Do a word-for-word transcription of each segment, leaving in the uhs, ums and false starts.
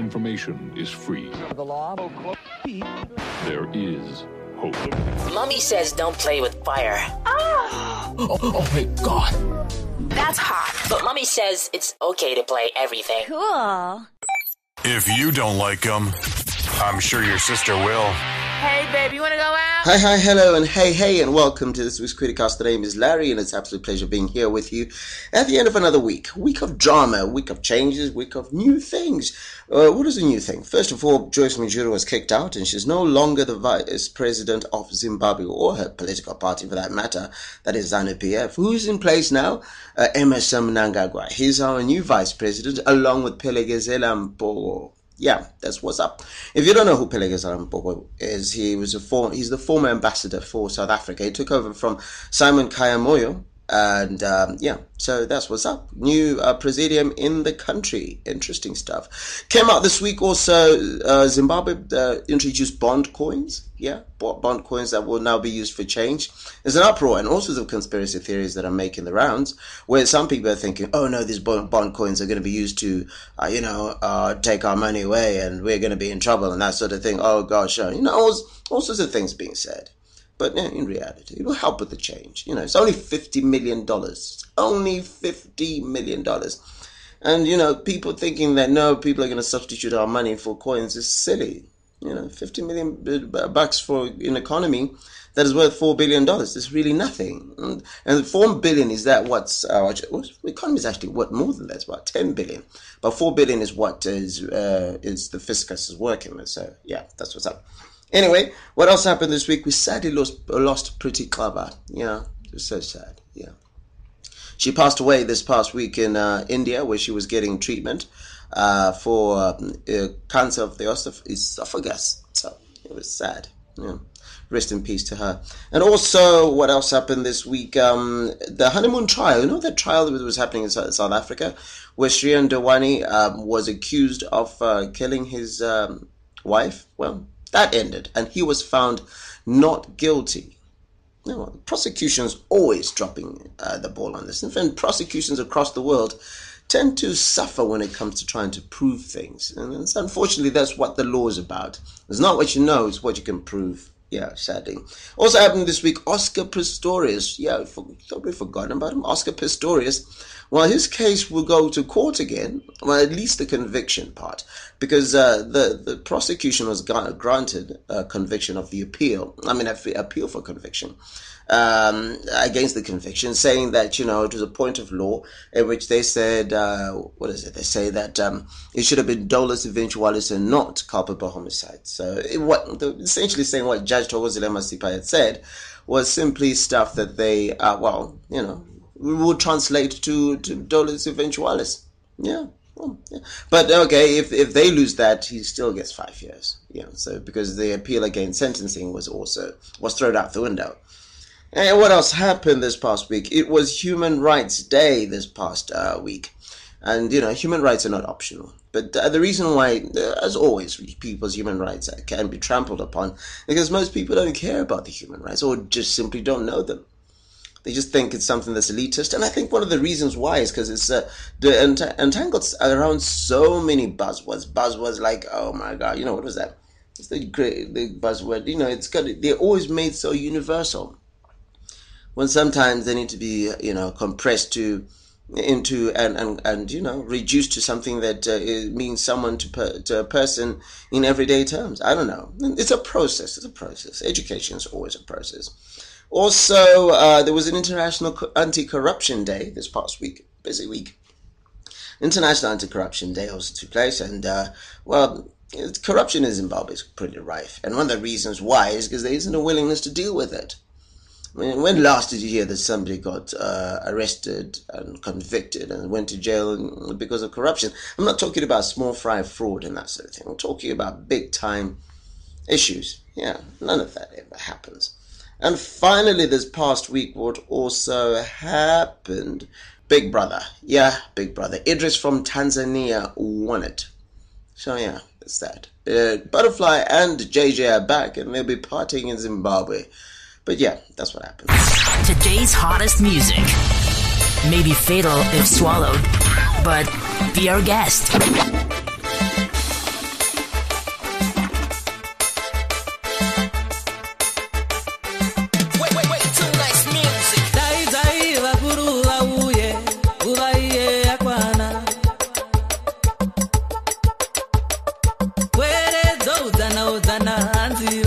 information is free. The law. There is hope. Mommy says don't play with fire. Oh, oh, oh my God. That's hot. But Mommy says it's okay to play everything. Cool. If you don't like them, I'm sure your sister will. Hey, babe, you want to go out? Hi, hi, hello, and hey, hey, and welcome to this week's Criticast. The name is Larry, and it's an absolute pleasure being here with you at the end of another week. Week of drama, week of changes, week of new things. Uh, what is a new thing? First of all, Joyce Mujuru was kicked out, and she's no longer the vice president of Zimbabwe, or her political party for that matter, that is ZANU P F. Who's in place now? Uh, Emmerson Mnangagwa. He's our new vice president, along with Phelekezela Mpogo. Yeah, that's what's up. If you don't know who Phelekezela Mpogo is, he was a form, he's the former ambassador for South Africa. He took over from Simon Kaya-Moyo. And um, yeah, so that's what's up. New uh, presidium in the country. Interesting stuff. Came out this week also, uh, Zimbabwe uh, introduced bond coins. Yeah, bond coins that will now be used for change. There's an uproar and all sorts of conspiracy theories that are making the rounds, where some people are thinking, oh no, these bond, bond coins are going to be used to, uh, you know, uh, take our money away and we're going to be in trouble and that sort of thing. Oh gosh, uh, you know, all, all sorts of things being said. But in reality, it will help with the change. You know, it's only fifty million dollars. It's only fifty million dollars. And, you know, people thinking that, no, people are going to substitute our money for coins is silly. You know, fifty million bucks for an economy that is worth four billion dollars is really nothing. And four billion is that what's, uh, the economy is actually worth more than that. It's about ten billion. But four billion is what is, uh, is the fiscus is working with. So, yeah, that's what's up. Anyway, what else happened this week? We sadly lost, lost Pretty Clever. Yeah, it was so sad. Yeah. She passed away this past week in uh, India, where she was getting treatment uh, for uh, uh, cancer of the esophagus. So it was sad. Yeah. Rest in peace to her. And also, what else happened this week? Um, the honeymoon trial. You know that trial that was happening in South Africa, where Shriyam Dewani um, was accused of uh, killing his um, wife? Well, that ended, and he was found not guilty. You know, prosecution's always dropping uh, the ball on this. In fact, prosecutions across the world tend to suffer when it comes to trying to prove things. And it's, unfortunately, that's what the law is about. It's not what you know, it's what you can prove. Yeah, sadly. Also happened this week, Oscar Pistorius. Yeah, I thought we'd forgotten about him. Oscar Pistorius. Well, his case will go to court again, well, at least the conviction part, because uh, the, the prosecution was granted a conviction of the appeal, I mean, appeal for conviction, um, against the conviction, saying that, you know, it was a point of law in which they said, uh, what is it, they say that um, it should have been dolus eventualis and not culpable homicide. So it, what essentially saying what Judge Thokozile Masipa had said was simply stuff that they, uh, well, you know, we would translate to, to dolus eventualis. Yeah. Well, yeah. But okay, if if they lose that, he still gets five years. Yeah. So because the appeal against sentencing was also was thrown out the window. And what else happened this past week? It was Human Rights Day this past uh, week. And, you know, human rights are not optional. But uh, the reason why, uh, as always, people's human rights can be trampled upon, because most people don't care about the human rights or just simply don't know them. They just think it's something that's elitist. And I think one of the reasons why is because it's uh, the ent- entangled around so many buzzwords. Buzzwords like, oh my God, you know, what was that? It's the great the buzzword. You know, it's got, they're always made so universal. When sometimes they need to be, you know, compressed to into and, and, and you know, reduced to something that uh, it means someone to, per, to a person in everyday terms. I don't know. It's a process. It's a process. Education is always a process. Also, uh, there was an International Anti-Corruption Day this past week. Busy week. International Anti-Corruption Day also took place, and uh, well, corruption in Zimbabwe is pretty rife. And one of the reasons why is because there isn't a willingness to deal with it. I mean, when last did you hear that somebody got uh, arrested and convicted and went to jail because of corruption? I'm not talking about small fry fraud and that sort of thing. I'm talking about big time issues. Yeah, none of that ever happens. And finally, this past week, what also happened? Big Brother. Yeah, Big Brother. Idris from Tanzania won it. So yeah, that's that. Uh, Butterfly and J J are back, and they'll be partying in Zimbabwe. But yeah, that's what happened. Today's hottest music. Maybe fatal if swallowed, but be our guest.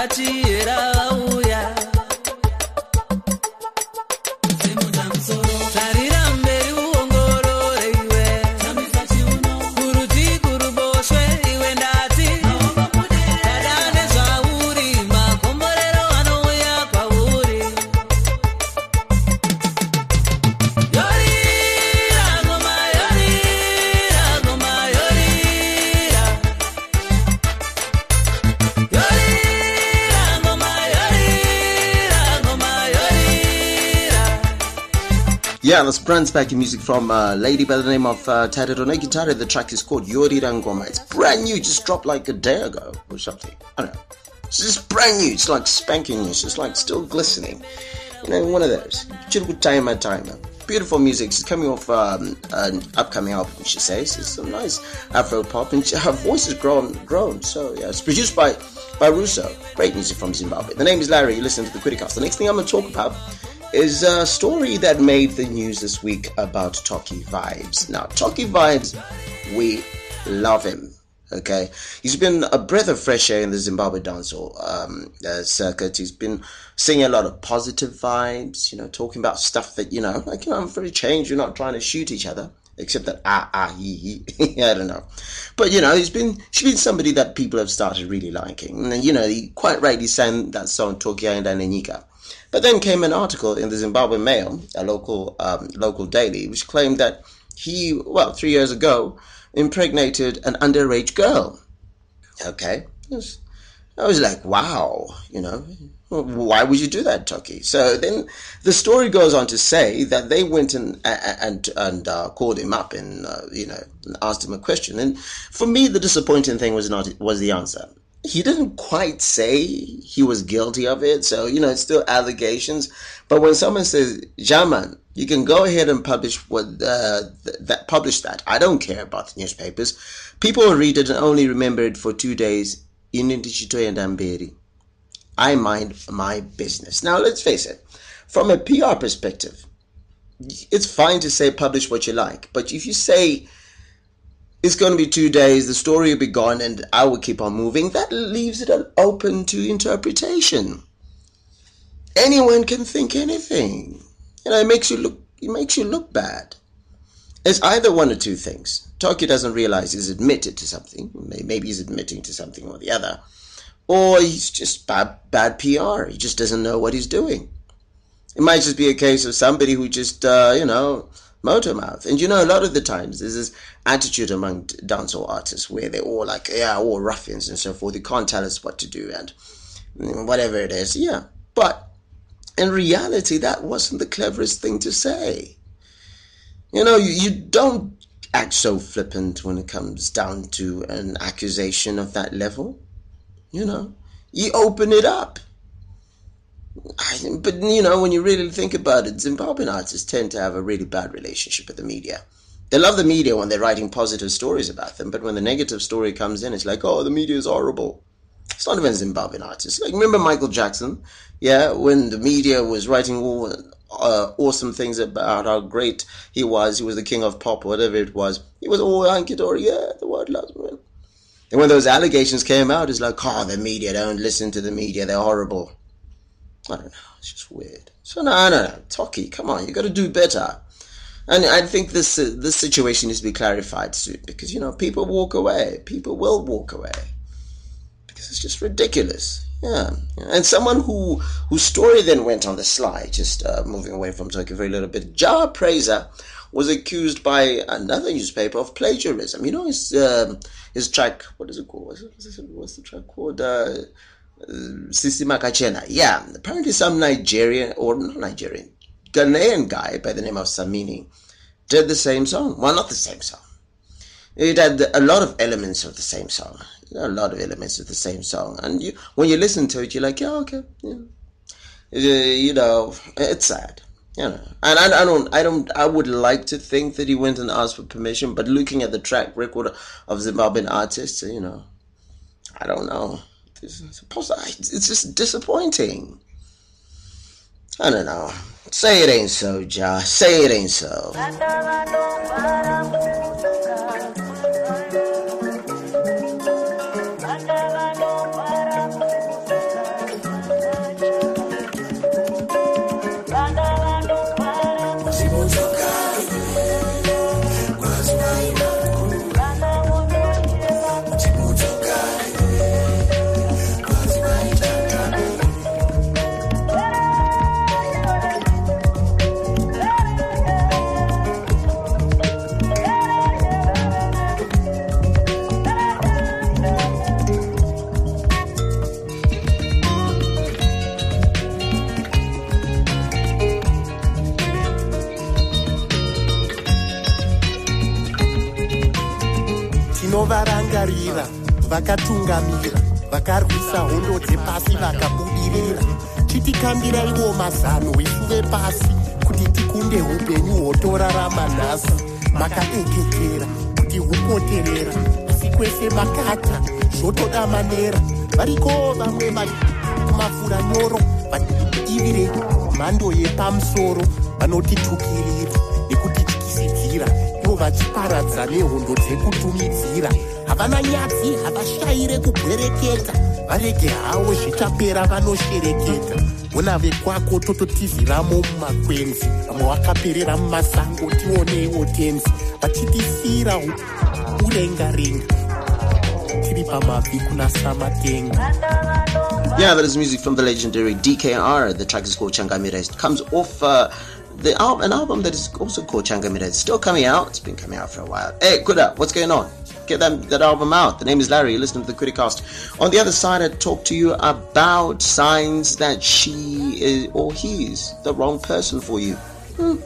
Yeah, that's brand spanking music from a uh, lady by the name of uh, Tadadone Guitar. The track is called Yorira Ngoma. It's brand new, just dropped like a day ago or something. I don't know. It's just brand new. It's like spanking new. It's just like still glistening. You know, one of those. Good time at time. Beautiful music. She's coming off um, an upcoming album, she says. It's some nice Afro pop, and her voice has grown. grown. So, yeah, it's produced by, by Russo. Great music from Zimbabwe. The name is Larry. You listen to the Criticast. The next thing I'm going to talk about is a story that made the news this week about Toki Vibes. Now, Toki Vibes, we love him, okay? He's been a breath of fresh air in the Zimbabwe dancehall um, uh, circuit. He's been singing a lot of positive vibes, you know, talking about stuff that, you know, like, you know, for a change, you're not trying to shoot each other, except that, ah, ah, he, he, I don't know. But, you know, he's been, she's been somebody that people have started really liking. And, you know, he quite rightly sang that song, Toki and Nenika. But then came an article in the Zimbabwe Mail, a local um, local daily, which claimed that he, well, three years ago, impregnated an underage girl. Okay. I was like, wow, you know, why would you do that, Toki? So then the story goes on to say that they went and and and uh, called him up and, uh, you know, asked him a question. And for me, the disappointing thing was not was the answer. He didn't quite say he was guilty of it, so, you know, it's still allegations. But when someone says, Jaman, you can go ahead and publish what uh, th- that publish that. I don't care about the newspapers. People will read it and only remember it for two days. I mind my business. Now, let's face it. From a P R perspective, it's fine to say publish what you like. But if you say it's going to be two days, the story will be gone, and I will keep on moving, that leaves it open to interpretation. Anyone can think anything. You know, it makes you look, it makes you look bad. It's either one or two things. Toki doesn't realize he's admitted to something. Maybe he's admitting to something or the other. Or he's just bad, bad P R. He just doesn't know what he's doing. It might just be a case of somebody who just, uh, you know, motor mouth. And you know, a lot of the times there's this attitude among dancehall artists where they're all like, yeah, all ruffians and so forth. They can't tell us what to do and whatever it is. Yeah. But in reality, that wasn't the cleverest thing to say. You know, you, you don't act so flippant when it comes down to an accusation of that level. You know, you open it up. But, you know, when you really think about it, Zimbabwean artists tend to have a really bad relationship with the media. They love the media when they're writing positive stories about them, but when the negative story comes in, it's like, oh, the media is horrible. It's not even Zimbabwean artists. Like, remember Michael Jackson? Yeah, when the media was writing all uh, awesome things about how great he was, he was the king of pop, whatever it was. He was all hunky-dory, yeah, the world loves me. And when those allegations came out, it's like, oh, the media, don't listen to the media, they're horrible. I don't know, it's just weird. So no, no, no, Toki, come on, you got to do better. And I think this uh, this situation needs to be clarified soon, because, you know, people walk away. People will walk away. Because it's just ridiculous. Yeah. And someone who whose story then went on the slide, just uh, moving away from Toki for a little bit, Jah Prayzah was accused by another newspaper of plagiarism. You know, his, uh, his track, what is it called? What's, it, what's the track called? Uh, Sisi Makachena. Yeah, apparently some Nigerian, or not Nigerian, Ghanaian guy by the name of Samini did the same song. Well, not the same song. It had a lot of elements of the same song. A lot of elements of the same song. And you, when you listen to it, you're like, yeah, okay. Yeah. Uh, you know, it's sad. You know, and I, I don't, I don't, I would like to think that he went and asked for permission, but looking at the track record of Zimbabwean artists, you know, I don't know. It's, it's just disappointing. I don't know. Say it ain't so, Jah. Say it ain't so. vakatarira vakatungamira vakarwisa hondo dzepasi vakabudirira chitikambireiwo mazano isu vepasi kuti tikunde upenyu hwotorarama nhasi makaekekera kuti hupoterera asi kwese makata zvotoda manera variko vamwe mafura nyoro vaivire mhando yepamusoro vanotitukirira nekutityisidzira ivo vachiparadza nehondo dzekutumidzira havana nyadzi havashayire kubwereketa varege havo zvichapera vanoshereketa ona vekwako tototiziramo mumakwenzi vamwe vakaperera mumasango tioneiwo tenzi vachitisira urengarenga tiri pamabvi kunasa matenga. Yeah, that is music from the legendary D K R. The track is called Changamira. It comes off uh, the al- an album that is also called Changamira. It's still coming out. It's been coming out for a while. Hey, Kuda, what's going on? Get that, that album out. The name is Larry. You're listening to the Criticast. On the other side, I talk to you about signs that she is, or he is the wrong person for you. Hmm.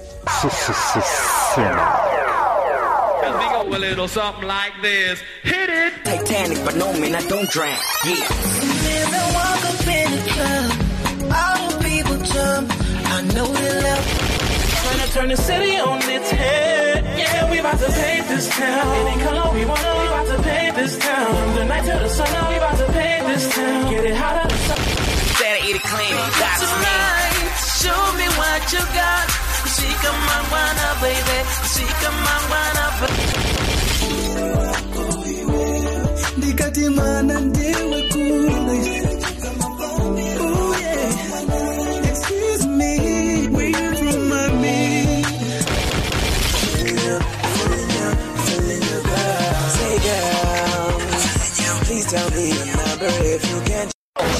A little something like this. Hit it. Titanic, but no man, I don't drown. Yeah. Never walk up in the club. All the people jump. I know they love. Trying to turn the city on its head. Yeah, we about to paint this town. Any color we want, we about to paint this town. From the night till the sun, we about to paint this town. Get it hot out of the sun. Better eat it clean. That's tonight. Show me what you got. See, come on, wanna, baby. See, come on, wanna, baby. Nikati mana ndewe kule. Oh yeah. Excuse me, where you from, mommy? Say girl, please tell me your number if you can.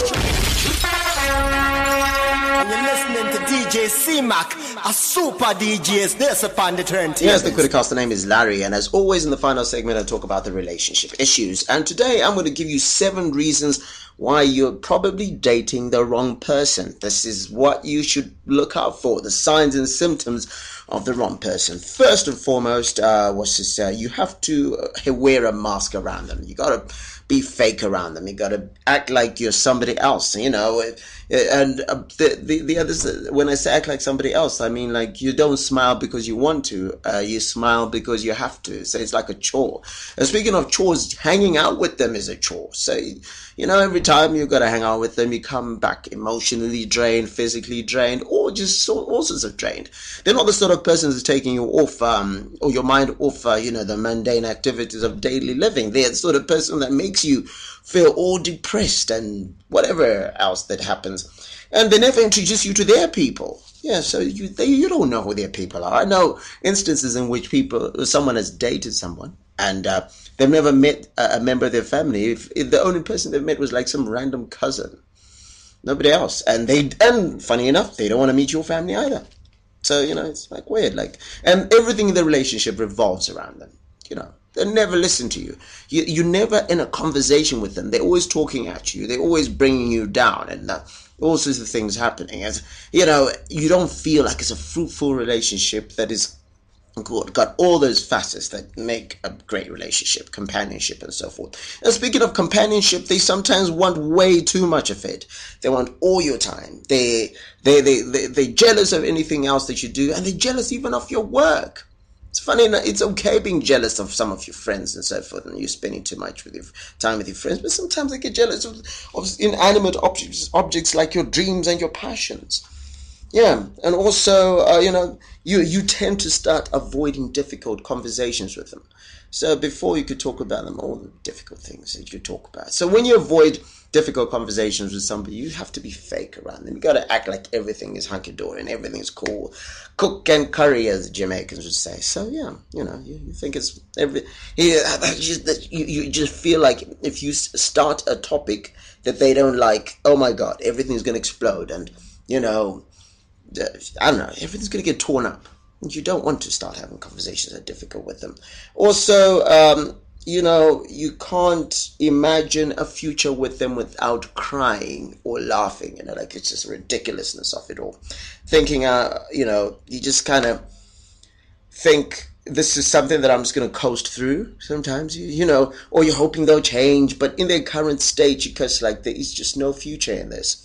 And you're listening to D J C-Mac, a super D J is this upon the turntable. Yes, the Criticast. The name is Larry, and as always in the final segment I talk about the relationship issues. And today I'm going to give you seven reasons why you're probably dating the wrong person. This is what you should look out for, the signs and symptoms of the wrong person. First and foremost, uh, what's this, uh, you have to uh, wear a mask around them. You got to be fake around them. You got to act like you're somebody else, you know. And uh, the, the the others, when I say act like somebody else, I mean like you don't smile because you want to. Uh, you smile because you have to. So it's like a chore. And speaking of chores, hanging out with them is a chore. So, you know, every time you got to hang out with them, you come back emotionally drained, physically drained, or just so, all sorts of drained. They're not the sort of person who's taking you off, um, or your mind off, uh, you know, the mundane activities of daily living. They're the sort of person that makes you feel all depressed and whatever else that happens. And they never introduce you to their people. Yeah, so you they, you don't know who their people are. I know instances in which people, someone has dated someone and uh, they've never met a, a member of their family. If, if the only person they've met was like some random cousin, nobody else. And they, and funny enough, they don't want to meet your family either. So, you know, it's like weird. Like, and everything in the relationship revolves around them, you know. They never listen to you. you. You're never in a conversation with them. They're always talking at you. They're always bringing you down, and uh, all sorts of things happening. As you know, you don't feel like it's a fruitful relationship that is good. Got all those facets that make a great relationship, companionship, and so forth. And speaking of companionship, they sometimes want way too much of it. They want all your time. They they they they they're jealous of anything else that you do, and they're jealous even of your work. It's funny, it's okay being jealous of some of your friends and so forth, and you're spending too much with your time with your friends, but sometimes they get jealous of, of inanimate objects, objects like your dreams and your passions. Yeah, and also, uh, you know, you, you tend to start avoiding difficult conversations with them. So before you could talk about them, all the difficult things that you talk about. So when you avoid difficult conversations with somebody, you have to be fake around them. You got to act like everything is hunky-dory and everything is cool. Cook and curry, as the Jamaicans would say. So, yeah, you know, you, you think it's every... Yeah, just, you, you just feel like if you start a topic that they don't like, oh, my God, everything's going to explode. And, you know, I don't know, everything's going to get torn up. And you don't want to start having conversations that are difficult with them. Also, um, you know, you can't imagine a future with them without crying or laughing. You know, like it's just ridiculousness of it all. Thinking, uh, you know, you just kind of think this is something that I'm just going to coast through sometimes, you, you know, or you're hoping they'll change, but in their current state, because like there is just no future in this.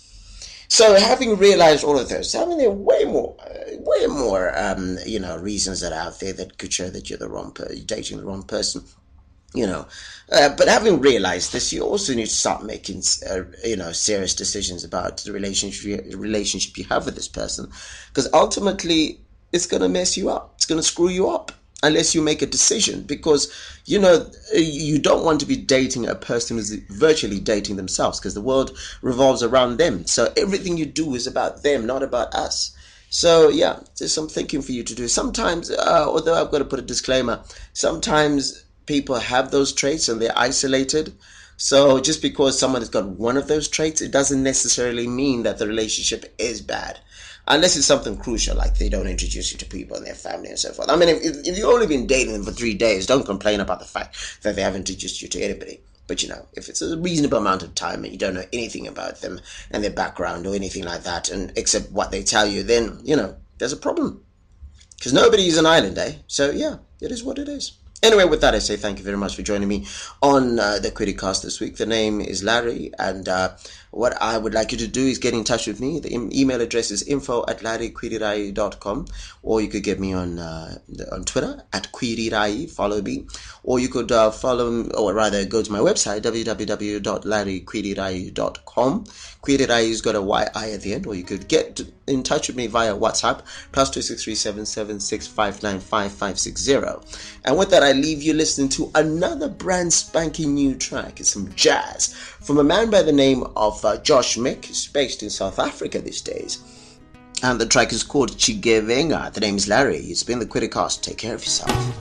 So having realized all of this, I mean, there are way more, uh, way more, um, you know, reasons that are out there that could show that you're the wrong per- you're dating the wrong person, you know. Uh, but having realized this, you also need to start making, uh, you know, serious decisions about the relationship relationship you have with this person, because ultimately it's going to mess you up. It's going to screw you up unless you make a decision, because, you know, you don't want to be dating a person who's virtually dating themselves, because the world revolves around them. So everything you do is about them, not about us. So, yeah, there's some thinking for you to do. Sometimes, uh, although I've got to put a disclaimer, sometimes people have those traits and they're isolated. So just because someone has got one of those traits, it doesn't necessarily mean that the relationship is bad. Unless it's something crucial, like they don't introduce you to people in their family and so forth. I mean, if, if you've only been dating them for three days, don't complain about the fact that they haven't introduced you to anybody. But, you know, if it's a reasonable amount of time and you don't know anything about them and their background or anything like that, and except what they tell you, then, you know, there's a problem. Because nobody is an island, eh? So, yeah, it is what it is. Anyway, with that, I say thank you very much for joining me on uh, the Criticast this week. The name is Larry, and uh, what I would like you to do is get in touch with me. The em- email address is info at larry kwirirai dot com, or you could get me on uh, on Twitter at kwirirai, follow me, or you could uh, follow, or rather go to my website, w w w dot larry kwirirai dot com. Kwirirai has got a Y I at the end, or you could get in touch with me via WhatsApp, plus two six three seven seven six five nine five five six zero. And with that, I leave you listening to another brand spanking new track. It's some jazz from a man by the name of uh, Josh Mick, who's based in South Africa these days. And the track is called Chigevenga. The name is Larry. It's been the Criticast. Take care of yourself.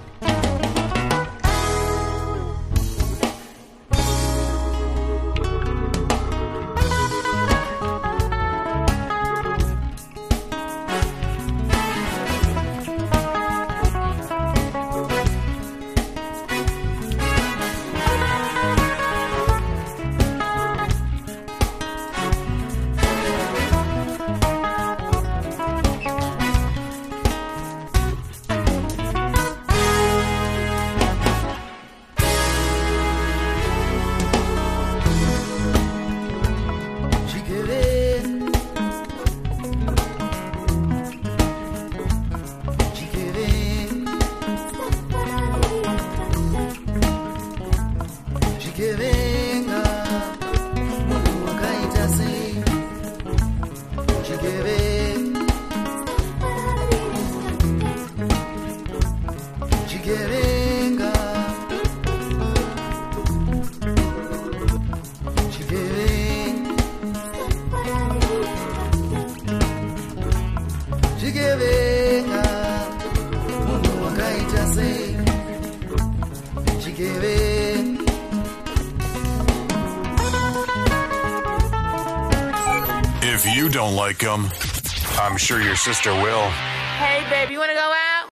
If you don't like them, I'm sure your sister will. Hey, baby, you want to go out?